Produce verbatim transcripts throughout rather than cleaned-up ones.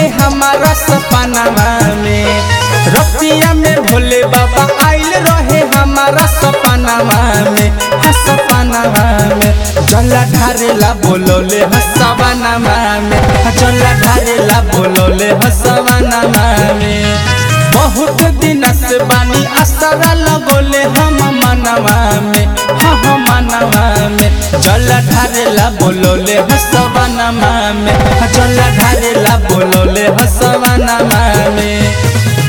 हमारा सपनावा में। रतिया में भोले बाबा आइल रहे हमारा सपनावा में, सपनावा में। जला ढारेला बोलोले हसवानावा में, जला ढारेला बोलोले हसवानावा में। बहुत दिन से बानी असरा लगोले हम मनवा में, हम मनवा में। जला ढारेला बोलोले हसवानावा में, जला ढारेला बोलोले हसवानावा में।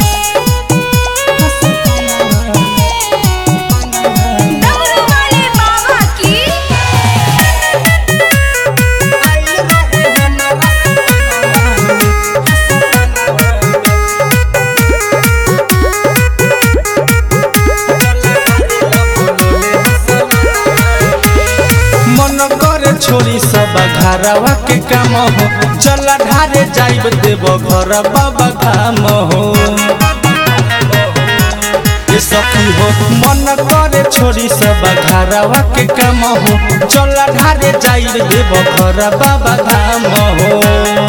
छोरी सब घरवा के काम हो, जला ढारे जाइब देव घर बाबा धाम हो। ये सखी हो मन करे छोरी सब घरवा के काम हो, जला ढारे जाइब देव घर बाबा धाम हो।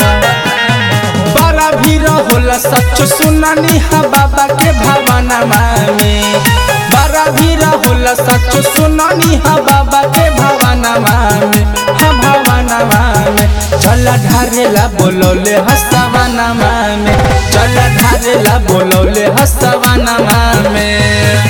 बड़ा भीड़ होला सच सुनानी हा बाबा के भवनमा में, बड़ा भीड़ होला सच सुनानी हा बाबा के भवनमा में, हा भवनमा में। जला ढारेला बोलोले हसवानावा में, जला ढारेला बोलोले हसवानावा में।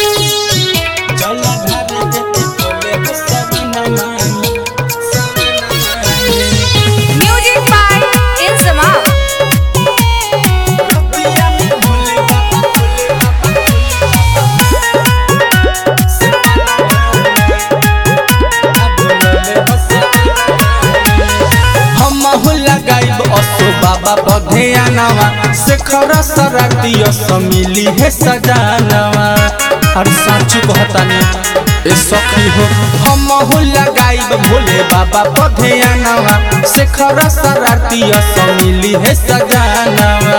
बाबा बधेयानवा शेखर सरातिया समिली है सजानवा। अरे साचू कहतानी ए सखी हो हम लगाइब भोले बाबा बधेयानवा शेखर सरातिया समिली है सजानवा।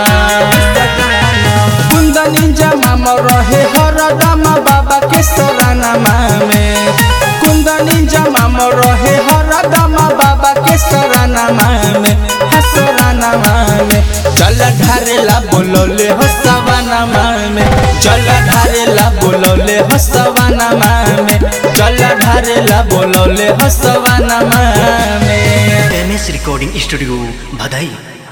कुंदनी जमा रहे हरदम बाबा के सरानामा में, कुंदनी जमा रहे हरदम बाबा के सरानामा में, हसरानामा में। जला ढारेला बोलोले हसवानावा में, जला ढारेला बोलोले हसवानावा में, जला ढारेला बोलोले हसवानावा में। M S recording studio Bhadai.